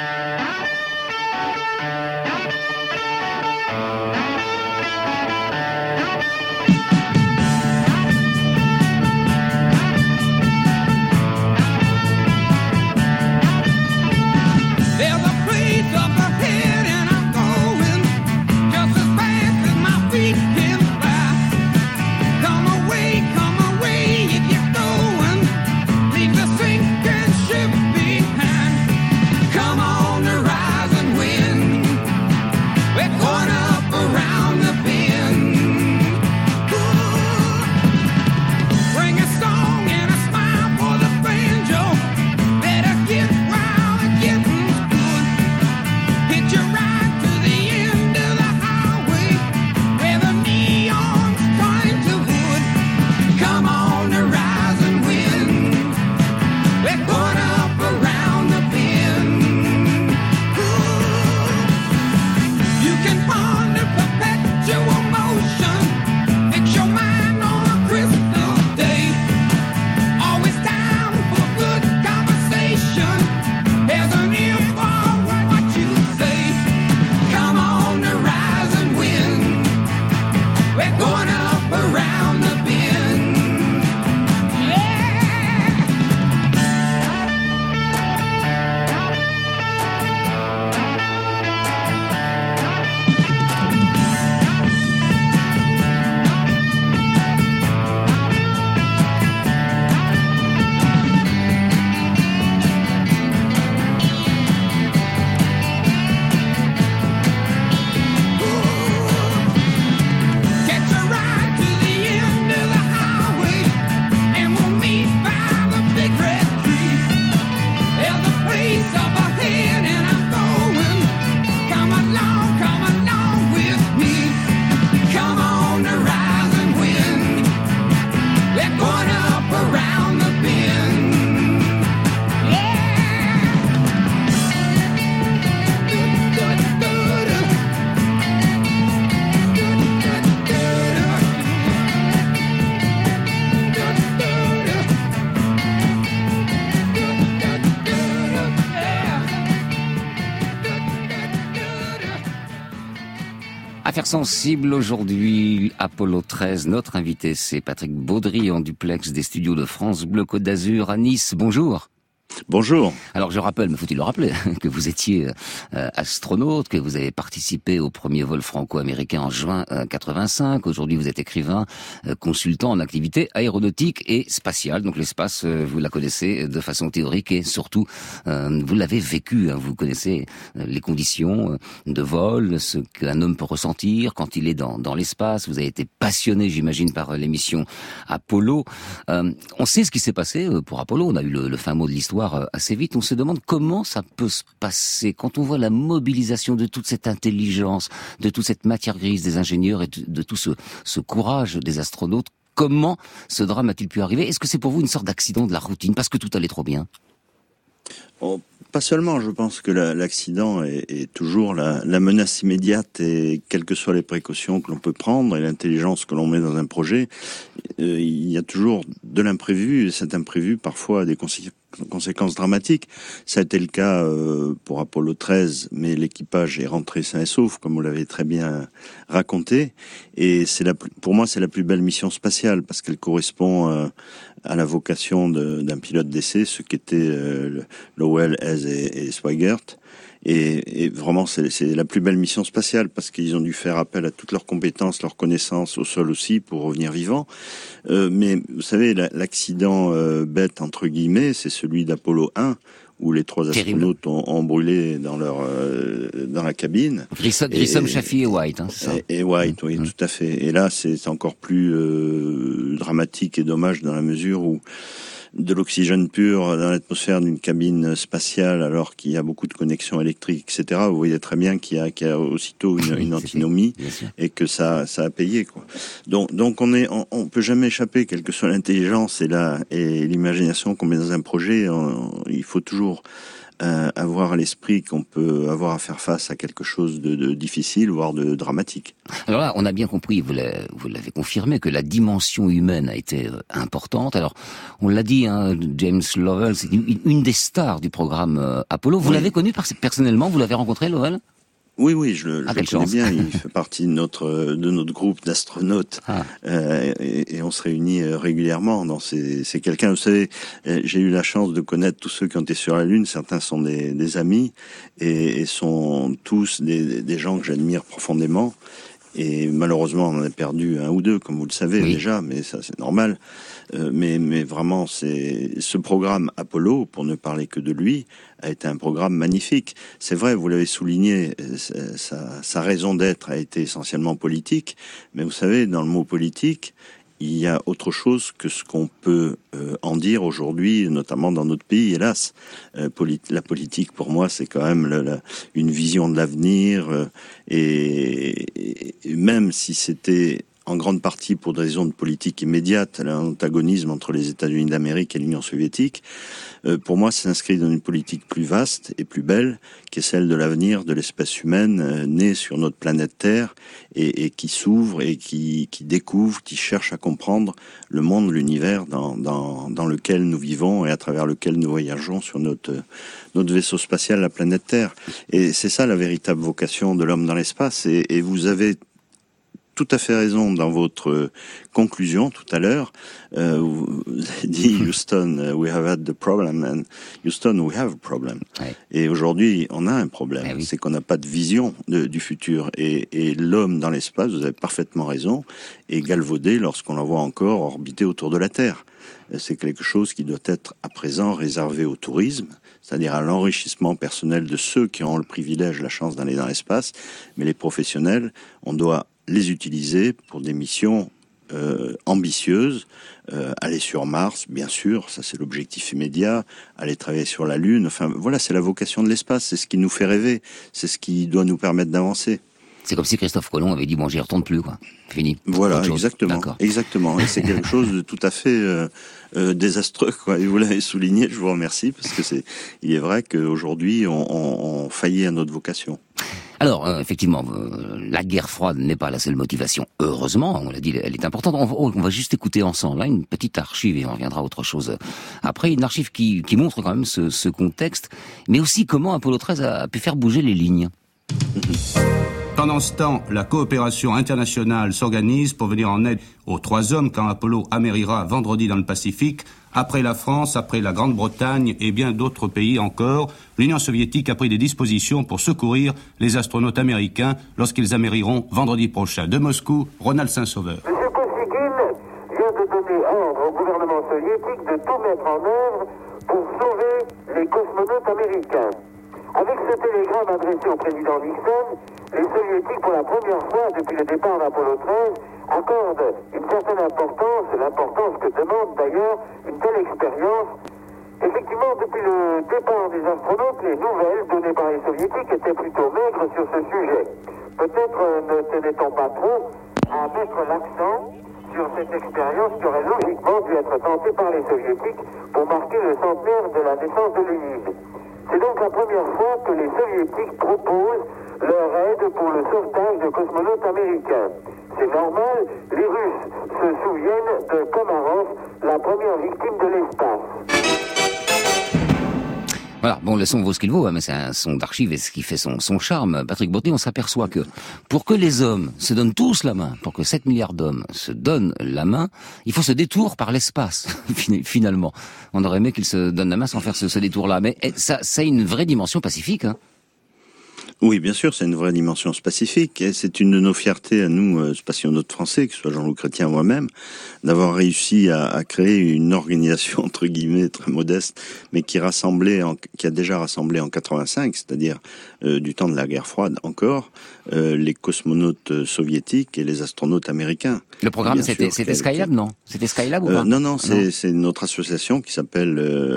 Affaire sensible aujourd'hui, Apollo 13. Notre invité, c'est Patrick Baudry en duplex des studios de France Bleu Côte d'Azur à Nice. Bonjour. Bonjour. Alors je rappelle, mais faut-il le rappeler, que vous étiez astronaute, que vous avez participé au premier vol franco-américain en juin 85. Aujourd'hui vous êtes écrivain, consultant en activité aéronautique et spatiale. Donc l'espace, vous la connaissez de façon théorique et surtout vous l'avez vécu. Hein. Vous connaissez les conditions de vol, ce qu'un homme peut ressentir quand il est dans l'espace. Vous avez été passionné, j'imagine, par l'émission Apollo. On sait ce qui s'est passé pour Apollo. On a eu le fin mot de l'histoire assez vite. On se demande comment ça peut se passer quand on voit la mobilisation de toute cette intelligence, de toute cette matière grise des ingénieurs et de tout ce courage des astronautes. Comment ce drame a-t-il pu arriver? Est-ce que c'est pour vous une sorte d'accident de la routine parce que tout allait trop bien? Oh, pas seulement, je pense que l'accident est toujours la menace immédiate et quelles que soient les précautions que l'on peut prendre et l'intelligence que l'on met dans un projet, il y a toujours de l'imprévu et cet imprévu parfois a des conséquences dramatiques. Ça a été le cas pour Apollo 13, mais l'équipage est rentré sain et sauf, comme vous l'avez très bien raconté. Et pour moi, c'est la plus belle mission spatiale parce qu'elle correspond à la vocation d'un pilote d'essai, ce qu'étaient Lowell, Hess et Swigert. Et vraiment, c'est la plus belle mission spatiale parce qu'ils ont dû faire appel à toutes leurs compétences, leurs connaissances au sol aussi pour revenir vivants. Mais vous savez, l'accident bête entre guillemets, c'est celui d'Apollo 1 où les trois astronautes ont brûlé dans la cabine. Grissom, Chaffee et White, hein, c'est ça. Et White, oui, tout à fait. Et là, c'est encore plus dramatique et dommage dans la mesure où de l'oxygène pur dans l'atmosphère d'une cabine spatiale alors qu'il y a beaucoup de connexions électriques, etc. Vous voyez très bien qu'il y a aussitôt une antinomie et que ça a payé, quoi. Donc on peut jamais échapper, quelle que soit l'intelligence et l'imagination qu'on met dans un projet. Il faut toujours avoir à l'esprit qu'on peut avoir à faire face à quelque chose de difficile, voire de dramatique. Alors là, on a bien compris, vous l'avez confirmé, que la dimension humaine a été importante. Alors, on l'a dit, James Lovell, c'est une des stars du programme Apollo. Vous l'avez connu personnellement, vous l'avez rencontré, Lovell ? Oui, je le connais bien. Il fait partie de notre groupe d'astronautes et on se réunit régulièrement. C'est quelqu'un, vous savez, j'ai eu la chance de connaître tous ceux qui ont été sur la Lune. Certains sont des amis et sont tous des gens que j'admire profondément. Et malheureusement, on en a perdu un ou deux, comme vous le savez déjà, mais ça c'est normal. Mais vraiment, ce programme Apollo, pour ne parler que de lui, a été un programme magnifique. C'est vrai, vous l'avez souligné, sa raison d'être a été essentiellement politique, mais vous savez, dans le mot politique, il y a autre chose que ce qu'on peut en dire aujourd'hui, notamment dans notre pays, hélas. La politique, pour moi, c'est quand même une vision de l'avenir, et même si c'était en grande partie pour des raisons de politique immédiate, l'antagonisme entre les États-Unis d'Amérique et l'Union soviétique, pour moi, c'est inscrit dans une politique plus vaste et plus belle, qui est celle de l'avenir de l'espèce humaine née sur notre planète Terre et qui s'ouvre et qui découvre, qui cherche à comprendre le monde, l'univers dans lequel nous vivons et à travers lequel nous voyageons sur notre vaisseau spatial, la planète Terre. Et c'est ça la véritable vocation de l'homme dans l'espace. Et vous avez tout à fait raison dans votre conclusion tout à l'heure. Vous avez dit Houston, we have had the problem, and Houston, we have a problem. Ouais. Et aujourd'hui, on a un problème, c'est qu'on n'a pas de vision du futur. Et l'homme dans l'espace, vous avez parfaitement raison, est galvaudé lorsqu'on l'envoie encore orbiter autour de la Terre. C'est quelque chose qui doit être à présent réservé au tourisme, c'est-à-dire à l'enrichissement personnel de ceux qui ont le privilège, la chance d'aller dans l'espace. Mais les professionnels, on doit les utiliser pour des missions ambitieuses, aller sur Mars, bien sûr, ça c'est l'objectif immédiat, aller travailler sur la Lune, enfin voilà, c'est la vocation de l'espace, c'est ce qui nous fait rêver, c'est ce qui doit nous permettre d'avancer. C'est comme si Christophe Colomb avait dit bon, j'y retourne plus, quoi. Fini. Voilà, exactement. Et c'est quelque chose de tout à fait désastreux, quoi. Et vous l'avez souligné, je vous remercie, parce que il est vrai qu'aujourd'hui on faillit à notre vocation. Alors, effectivement, la guerre froide n'est pas la seule motivation. Heureusement, on l'a dit, elle est importante. On va juste écouter ensemble, là, une petite archive, et on reviendra à autre chose après. Une archive qui montre quand même ce contexte, mais aussi comment Apollo 13 a pu faire bouger les lignes. Pendant ce temps, la coopération internationale s'organise pour venir en aide aux 3 hommes quand Apollo amérira vendredi dans le Pacifique. Après la France, après la Grande-Bretagne et bien d'autres pays encore, l'Union soviétique a pris des dispositions pour secourir les astronautes américains lorsqu'ils amériront vendredi prochain. De Moscou, Ronald Saint-Sauveur. M. Kosygin vient de donner ordre au gouvernement soviétique de tout mettre en œuvre pour sauver les cosmonautes américains. Avec ce télégramme adressé au président Nixon, les soviétiques, pour la première fois depuis le départ d'Apollo 13, accordent une certaine importance, l'importance que demande d'ailleurs une telle expérience. Effectivement, depuis le départ des astronautes, les nouvelles données par les soviétiques étaient plutôt maigres sur ce sujet. Peut-être ne tenait-on pas trop à mettre l'accent sur cette expérience qui aurait logiquement dû être tentée par les soviétiques pour marquer le centenaire de la naissance de Lénine. C'est donc la première fois que les soviétiques proposent leur aide pour le sauvetage de cosmonautes américains. C'est normal, les Russes se souviennent de Komarov, la première victime de l'espace. Voilà, bon, le son vaut ce qu'il vaut, hein, mais c'est un son d'archive et ce qui fait son charme. Patrick Bourdi, on s'aperçoit que pour que les hommes se donnent tous la main, pour que 7 milliards d'hommes se donnent la main, il faut ce détour par l'espace, finalement. On aurait aimé qu'ils se donnent la main sans faire ce détour-là, mais ça a une vraie dimension pacifique, hein. Oui, bien sûr, c'est une vraie dimension spécifique et c'est une de nos fiertés à nous, spationautes français, que ce soit Jean-Loup Chrétien ou moi-même, d'avoir réussi à créer une organisation entre guillemets très modeste, mais qui a déjà rassemblé en 85, c'est-à-dire du temps de la guerre froide encore, les cosmonautes soviétiques et les astronautes américains. Le programme c'était Skylab, non? C'était Skylab ou pas? Non, c'est notre association qui s'appelle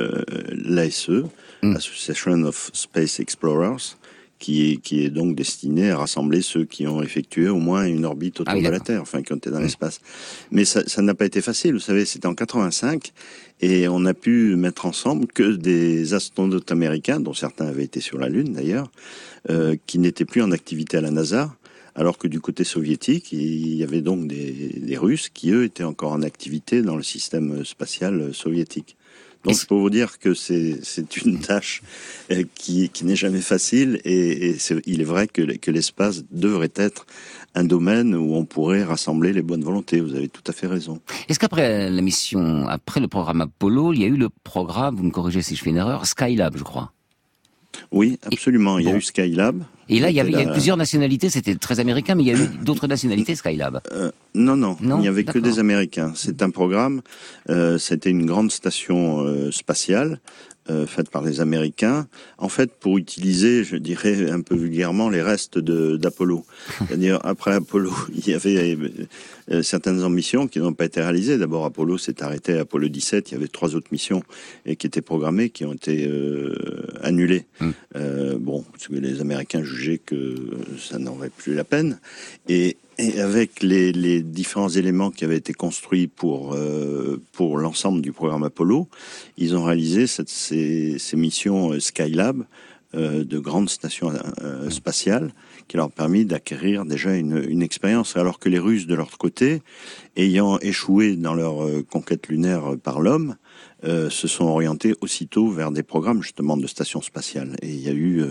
l'ASE, Association of Space Explorers, qui est donc destiné à rassembler ceux qui ont effectué au moins une orbite autour de la Terre, enfin qui ont été dans l'espace. Mais ça n'a pas été facile, vous savez, c'était en 85, et on a pu mettre ensemble que des astronautes américains, dont certains avaient été sur la Lune d'ailleurs, qui n'étaient plus en activité à la NASA, alors que du côté soviétique, il y avait donc des Russes qui, eux, étaient encore en activité dans le système spatial soviétique. Donc je peux vous dire que c'est une tâche qui n'est jamais facile et il est vrai que l'espace devrait être un domaine où on pourrait rassembler les bonnes volontés. Vous avez tout à fait raison. Est-ce qu'après la mission, après le programme Apollo, il y a eu le programme, vous me corrigez si je fais une erreur, Skylab, je crois? Oui, absolument. Il y a eu Skylab. Et là, il y a plusieurs nationalités. C'était très américain, mais il y a eu d'autres nationalités, Skylab. Non, il n'y avait que des Américains. C'est un programme. C'était une grande station spatiale faite par les Américains. En fait, pour utiliser, je dirais un peu vulgairement, les restes d'Apollo. C'est-à-dire, après Apollo, il y avait certaines ambitions qui n'ont pas été réalisées. D'abord, Apollo s'est arrêté à Apollo 17. Il y avait 3 autres missions qui étaient programmées, qui ont été annulées. Parce que les Américains jugeaient que ça n'aurait plus la peine. Et avec les différents éléments qui avaient été construits pour l'ensemble du programme Apollo, ils ont réalisé ces missions Skylab, de grandes stations spatiales, qui leur ont permis d'acquérir déjà une expérience, alors que les Russes, de leur côté, ayant échoué dans leur conquête lunaire par l'homme, se sont orientés aussitôt vers des programmes justement de stations spatiales. Et il y a eu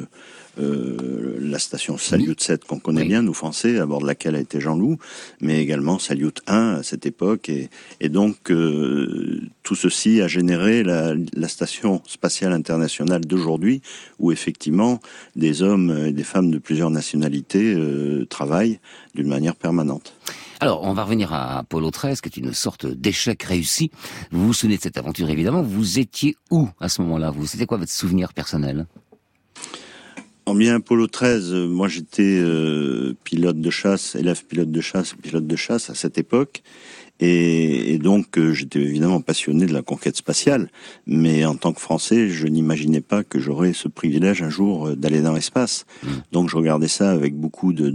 la station Salyut 7 qu'on connaît bien, nous Français, à bord de laquelle a été Jean-Loup, mais également Salyut 1 à cette époque. Et donc tout ceci a généré la station spatiale internationale d'aujourd'hui, où effectivement des hommes et des femmes de plusieurs nationalités travaillent d'une manière permanente. Alors, on va revenir à Apollo 13, qui est une sorte d'échec réussi. Vous vous souvenez de cette aventure, évidemment. Vous étiez où à ce moment-là? C'était quoi votre souvenir personnel? En bien Apollo 13, moi j'étais pilote de chasse à cette époque. Et donc, j'étais évidemment passionné de la conquête spatiale, mais en tant que Français, je n'imaginais pas que j'aurais ce privilège un jour d'aller dans l'espace. Donc, je regardais ça avec beaucoup de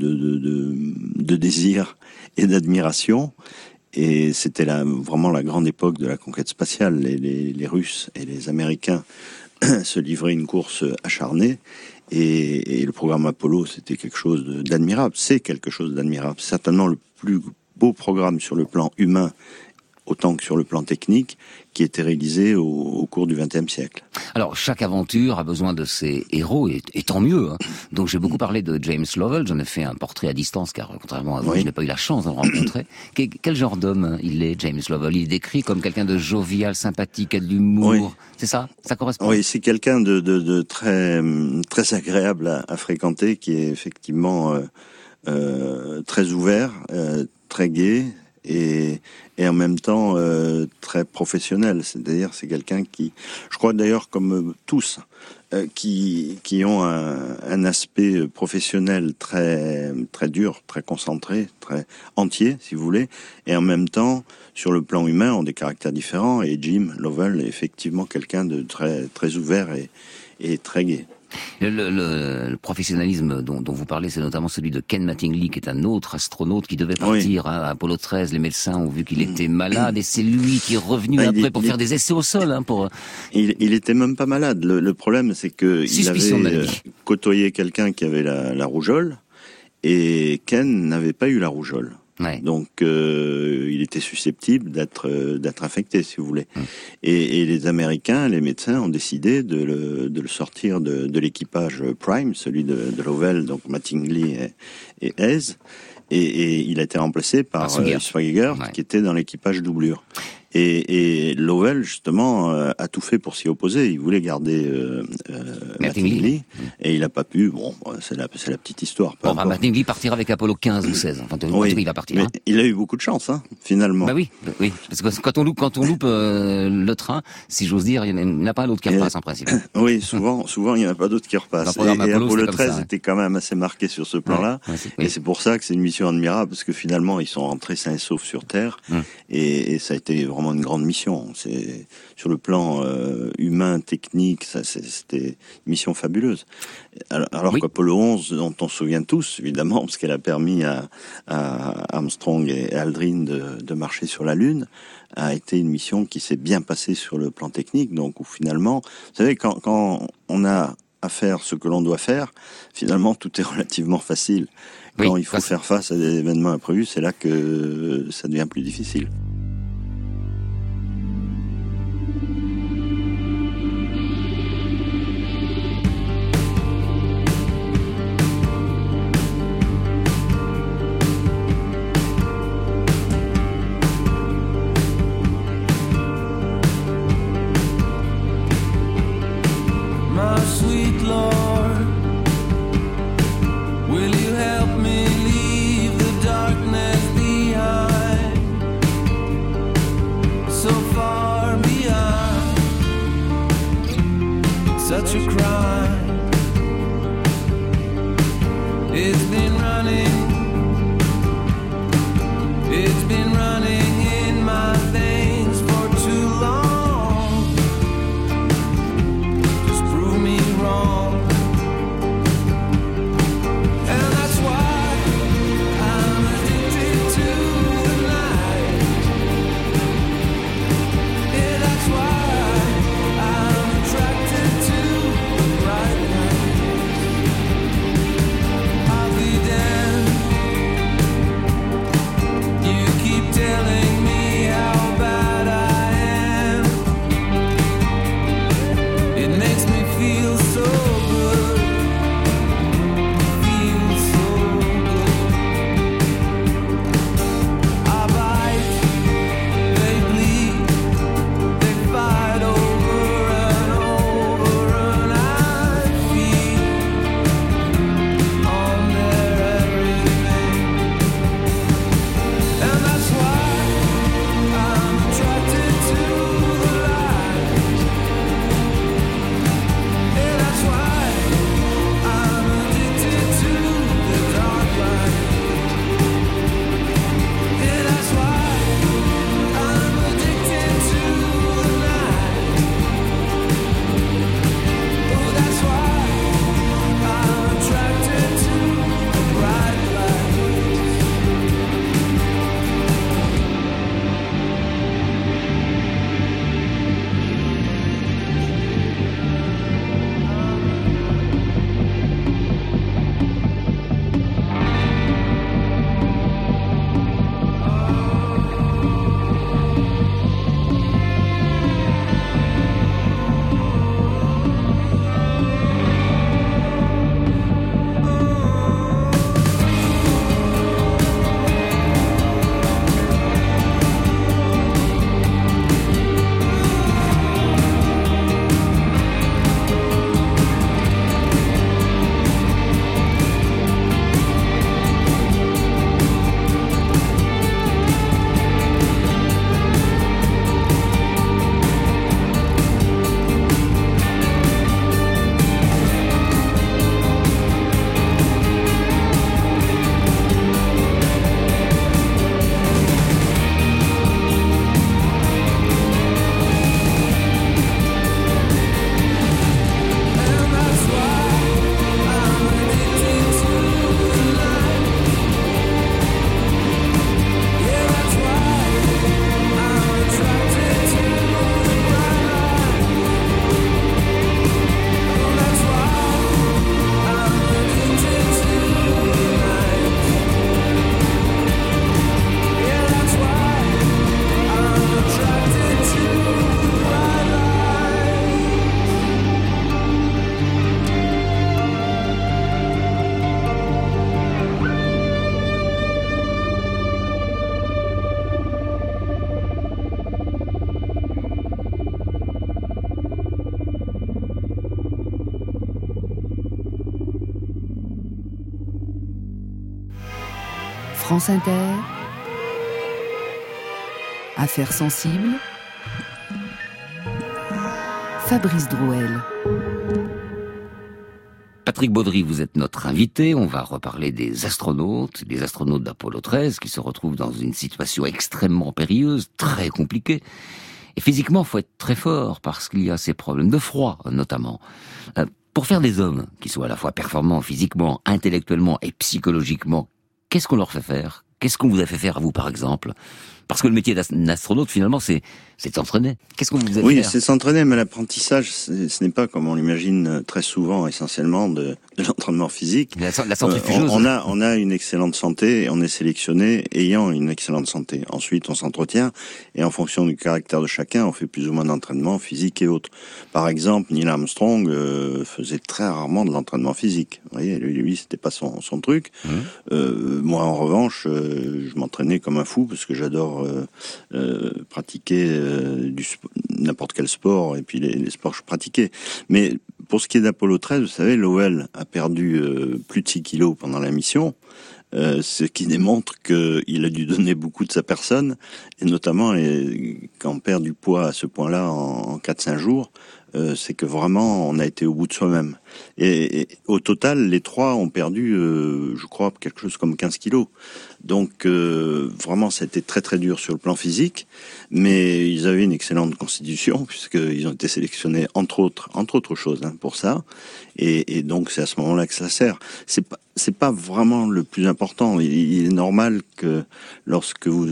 désir et d'admiration. Et c'était vraiment la grande époque de la conquête spatiale. Les Russes et les Américains se livraient une course acharnée. Et le programme Apollo, c'était quelque chose d'admirable. C'est quelque chose d'admirable. Certainement le plus beau programme sur le plan humain, autant que sur le plan technique, qui était réalisé au cours du XXe siècle. Alors, chaque aventure a besoin de ses héros, et tant mieux. Hein. Donc, j'ai beaucoup parlé de James Lovell. J'en ai fait un portrait à distance, car contrairement à vous, je n'ai pas eu la chance de le rencontrer. Quel genre d'homme il est, James Lovell? Il est décrit comme quelqu'un de jovial, sympathique, a de l'humour. Oui. C'est ça? Ça correspond? Oui, c'est quelqu'un de très, très agréable à fréquenter, qui est effectivement très ouvert, très gai et en même temps très professionnel. C'est-à-dire, c'est quelqu'un qui, je crois d'ailleurs comme tous, qui ont un aspect professionnel très très dur, très concentré, très entier, si vous voulez, et en même temps, sur le plan humain, ont des caractères différents. Et Jim Lovell est effectivement quelqu'un de très très ouvert et très gai. Le professionnalisme dont vous parlez, c'est notamment celui de Ken Mattingly, qui est un autre astronaute qui devait partir à Apollo 13. Les médecins ont vu qu'il était malade et c'est lui qui est revenu après pour faire des essais au sol. Il était même pas malade. Le problème, c'est que il avait côtoyé quelqu'un qui avait la rougeole et Ken n'avait pas eu la rougeole. Ouais. Donc il était susceptible d'être infecté, si vous voulez. Et les Américains, les médecins, ont décidé de le sortir de l'équipage Prime, celui de Lovell, donc Mattingly et Hayes, et il a été remplacé par Swager, qui était dans l'équipage doublure. Et Lovell, justement, a tout fait pour s'y opposer. Il voulait garder Mattingly, et il n'a pas pu. Bon, c'est la petite histoire. Mattingly partira avec Apollo 15 ou 16. Enfin, oui, il va partir. Mais il a eu beaucoup de chance, finalement. Bah oui. Parce que quand on loupe le train, si j'ose dire, il n'y en a pas un autre qui repasse en principe. Oui, souvent, il n'y en a pas d'autre qui repasse. Et Apollo 13 était quand même assez marqué sur ce plan-là. Et c'est pour ça que c'est une mission admirable, parce que finalement, ils sont rentrés sains et saufs sur Terre. Et ça a été vraiment une grande mission. C'est sur le plan humain, technique, c'était une mission fabuleuse. Alors qu'Apollo 11, dont on se souvient tous, évidemment, parce qu'elle a permis à Armstrong et Aldrin de marcher sur la Lune, a été une mission qui s'est bien passée sur le plan technique. Donc, où finalement, vous savez, quand on a à faire ce que l'on doit faire, finalement, tout est relativement facile. Quand il faut faire face à des événements imprévus, c'est là que ça devient plus difficile. Will you help me leave the darkness behind? France Inter. Affaires sensibles. Fabrice Drouel. Patrick Baudry, vous êtes notre invité. On va reparler des astronautes d'Apollo 13 qui se retrouvent dans une situation extrêmement périlleuse, très compliquée. Et physiquement, faut être très fort parce qu'il y a ces problèmes de froid, notamment. Pour faire des hommes qui soient à la fois performants physiquement, intellectuellement et psychologiquement, qu'est-ce qu'on leur fait faire ? Qu'est-ce qu'on vous a fait faire à vous, par exemple ? Parce que le métier d'astronaute, finalement, c'est de s'entraîner. Qu'est-ce qu'on vous a fait faire ? Oui, c'est s'entraîner, mais l'apprentissage, ce n'est pas, comme on l'imagine très souvent, essentiellement de l'entraînement physique. La centrifugeuse. On a une excellente santé et on est sélectionné ayant une excellente santé. Ensuite, on s'entretient et en fonction du caractère de chacun, on fait plus ou moins d'entraînement physique et autres. Par exemple, Neil Armstrong faisait très rarement de l'entraînement physique. Vous voyez, lui c'était pas son truc. Moi, en revanche, je m'entraînais comme un fou parce que j'adore pratiquer n'importe quel sport et puis les sports que je pratiquais. Mais pour ce qui est d'Apollo 13, vous savez, Lowell a perdu plus de 6 kilos pendant la mission, ce qui démontre qu'il a dû donner beaucoup de sa personne, et notamment quand on perd du poids à ce point-là en 4-5 jours, c'est que vraiment on a été au bout de soi-même. Et au total, les trois ont perdu, je crois, quelque chose comme 15 kilos. Donc vraiment, ça a été très très dur sur le plan physique, mais ils avaient une excellente constitution puisqu'ils ont été sélectionnés entre autres choses pour ça. Et donc c'est à ce moment-là que ça sert. C'est pas vraiment le plus important. Il est normal que lorsque vous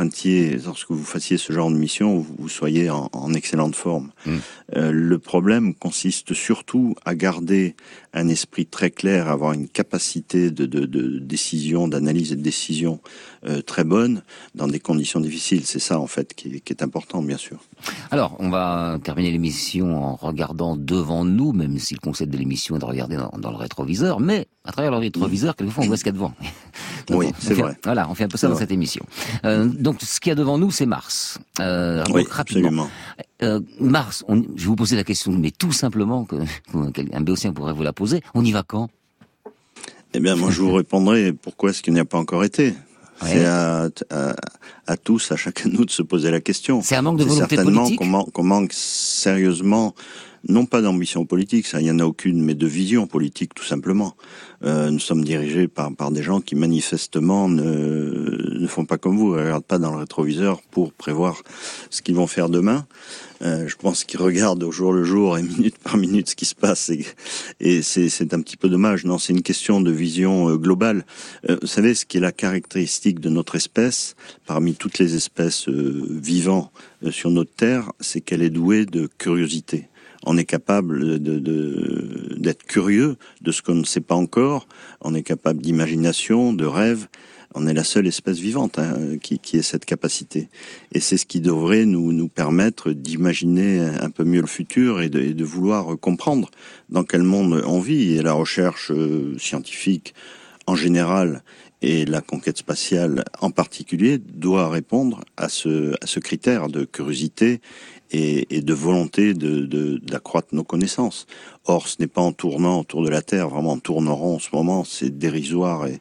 fassiez ce genre de mission, vous soyez en excellente forme. Le problème consiste surtout à garder un esprit très clair, avoir une capacité de décision, d'analyse et de décision très bonne dans des conditions difficiles. C'est ça en fait qui est important, bien sûr. Alors, on va terminer l'émission en regardant devant nous, même si le concept de l'émission est de regarder dans le rétroviseur, mais à travers le rétroviseur, quelquefois on voit ce qu'il y a devant. Donc, oui, c'est vrai. Voilà, on fait un peu ça dans cette émission. Donc, ce qu'il y a devant nous, c'est Mars. Oui, rapidement. Absolument. Mars, je vais vous poser la question, mais tout simplement, qu'un béotien pourrait vous la poser, on y va quand ? Eh bien, moi je vous répondrai pourquoi est-ce qu'il n'y a pas encore été. Ouais. C'est à tous, à chacun de nous de se poser la question. C'est un manque de volonté politique. Qu'on manque sérieusement, non pas d'ambition politique, ça, il n'y en a aucune, mais de vision politique, tout simplement. Nous sommes dirigés par des gens qui manifestement ne font pas comme vous, ne regardent pas dans le rétroviseur pour prévoir ce qu'ils vont faire demain. Je pense qu'ils regardent au jour le jour et minute par minute ce qui se passe et c'est un petit peu dommage. Non, c'est une question de vision globale. Vous savez, ce qui est la caractéristique de notre espèce, parmi toutes les espèces vivant sur notre Terre, c'est qu'elle est douée de curiosité. On est capable d'être curieux de ce qu'on ne sait pas encore. On est capable d'imagination, de rêve. On est la seule espèce vivante qui ait cette capacité. Et c'est ce qui devrait nous permettre d'imaginer un peu mieux le futur et de vouloir comprendre dans quel monde on vit. Et la recherche scientifique en général et la conquête spatiale en particulier doit répondre à ce critère de curiosité et de volonté d'accroître nos connaissances. Or, ce n'est pas en tournant autour de la Terre, vraiment en tournant rond en ce moment, c'est dérisoire et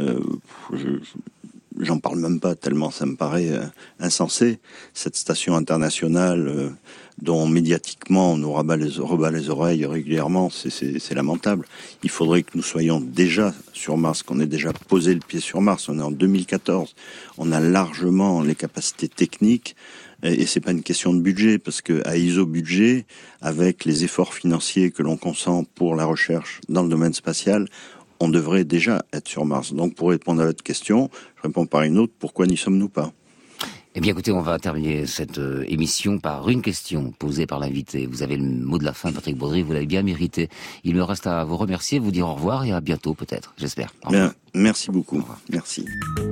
j'en parle même pas tellement ça me paraît insensé. Cette station internationale dont médiatiquement on nous rebat les oreilles régulièrement, c'est lamentable. Il faudrait que nous soyons déjà sur Mars, qu'on ait déjà posé le pied sur Mars. On est en 2014, on a largement les capacités techniques. Et c'est pas une question de budget, parce que à iso-budget, avec les efforts financiers que l'on consent pour la recherche dans le domaine spatial, on devrait déjà être sur Mars. Donc pour répondre à votre question, je réponds par une autre, pourquoi n'y sommes-nous pas ? Eh bien écoutez, on va terminer cette émission par une question posée par l'invité. Vous avez le mot de la fin, Patrick Baudry, vous l'avez bien mérité. Il me reste à vous remercier, vous dire au revoir et à bientôt peut-être, j'espère. Bien, merci beaucoup, merci.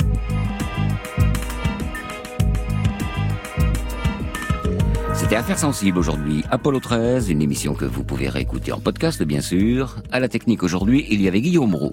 C'était Affaires sensibles aujourd'hui, Apollo 13, une émission que vous pouvez réécouter en podcast bien sûr. À la technique aujourd'hui, il y avait Guillaume Roux.